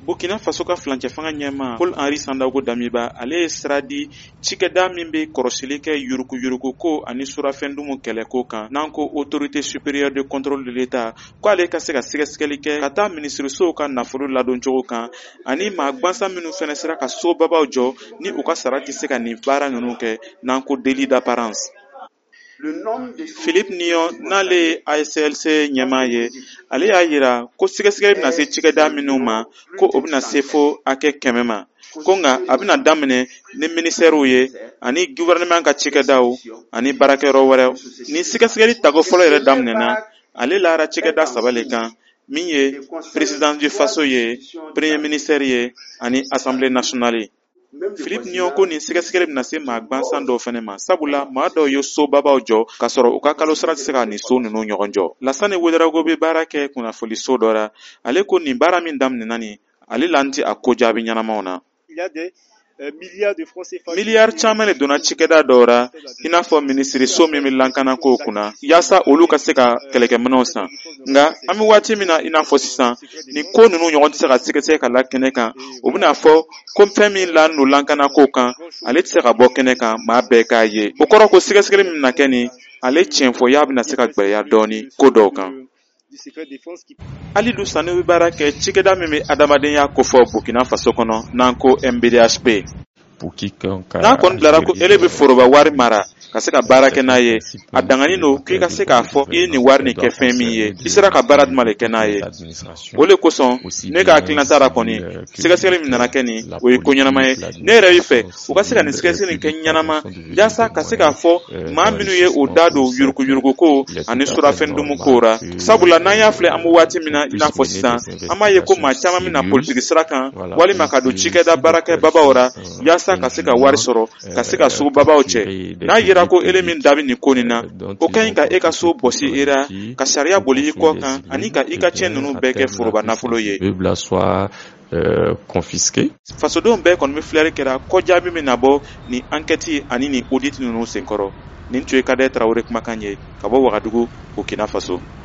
Burkina Faso ka flancɛ fanga ɲɛma Paul Henri Sandaogo Damiba ale ye sira di cikɛda min bɛ kɔrɔsili kɛ yuruku ko ani surafɛndumu kɛlɛko kan n'an ko autorité supérieure de contrôle de l'État ko ale ka se ka sɛgɛsɛgɛli kɛ ka taa minisirisow ka nafolo ladon cogo kan ani maa gwansan minnu fɛnɛ sera ka sobabaw jɔ ni u ka sara tɛ se ka nin baara ninnu kɛ n'an ko délit d'apparence. Philippe Nion n'ale ye ASLC ɲɛmaa ye ale y'a yira ko sɛgɛsɛgɛli bɛna se cikɛda minnu ma ko o bɛna se fo hakɛ 100 ma ko nka a bɛna daminɛ ni ministɛriw ye ani gouvernement ka cikɛdaw ani baarakɛyɔrɔ wɛrɛw. Ni sɛgɛsɛgɛli tago fɔlɔ yɛrɛ daminɛna ale lara cikɛda 3 le kan min ye président du faso ye, premier ministère ye ani assemblée nationale. Philippe Nion ko nin sɛgɛsɛgɛli bɛna se maa gwansan dɔw fɛnɛ ma sabula maa dɔw ye sobabaw jɔ ka sɔrɔ u ka kalo sara tɛ se ka nin so ninnu ɲɔgɔn jɔ. Lassane Ouedraogo bɛ baara kɛ kunnafoli so dɔ la ale ko nin baara min daminɛna nin ale la tɛ a ko jaabi ɲɛnamaw na. Miliyari caman de donna cikɛda dɔw ra i n'a fɔ minisiriso min bɛ lankana kow kunna yaasa olu ka se ka kɛlɛkɛminɛnw san nka an bɛ waati min na i n'a fɔ sisan ni ko ninnu ɲɔgɔn tɛ se ka sɛgɛsɛgɛ ka la kɛnɛ kan o bɛna fɔ ko fɛn min la n'o lankana kow kan ale tɛ se ka bɔ kɛnɛ kan maa bɛɛ k'a ye o kɔrɔ ko sɛgɛsɛgɛli min na kɛ nin ale tiɲɛfɔya bɛna se ka gbɛrɛya dɔɔni ko dɔw kan. Alidu Sane bɛ baara kɛ cikɛda min bɛ adamadenya kofɔ Burkina Faso kɔnɔ n'an ko MBDHP. N'a kɔni bilara ko ele bɛ foroba wari mara ka se ka baara kɛ n'a ye a danganin don k'i ka se k'a fɔ i ye nin wari nin kɛ fɛn min ye i sera ka baara jumɛn de kɛ n'a ye o de kosɔn ne ka hakilinata la kɔni sɛgɛsɛgɛli min nana kɛ nin o ye ko ɲɛnama ye ne yɛrɛ bɛ fɛ u ka se ka nin sɛgɛsɛgɛli kɛ ɲɛnama yaasa ka se k'a fɔ maa minnu ye o da don yuruku ko ani surafɛndumu kow ra sabula n'an y'a filɛ an bɛ waati min na i n'a fɔ sisan an b'a ye ko maa caman bɛna politiki sira kan walima ka don cikɛda baarakɛbabaw ra yaasa ka se ka wari sɔrɔ ka se ka sobabaw cɛ n'a yira ko ele min dabi nin ko nin na o ka ɲi ka e ka so bɔsi e ra ka sariya boli i kɔ kan ani ka i ka cɛn ninnu bɛɛ kɛ foroba nafolo ye. Fasodenw bɛɛ kɔni bɛ filɛri kɛra kɔjaabi min na bɔ ni enquête ani ni audit ninnu senkɔrɔ nin tun ye Kadɛ Tarawele kumakan ye ka bɔ Wagadugu Burkina Faso.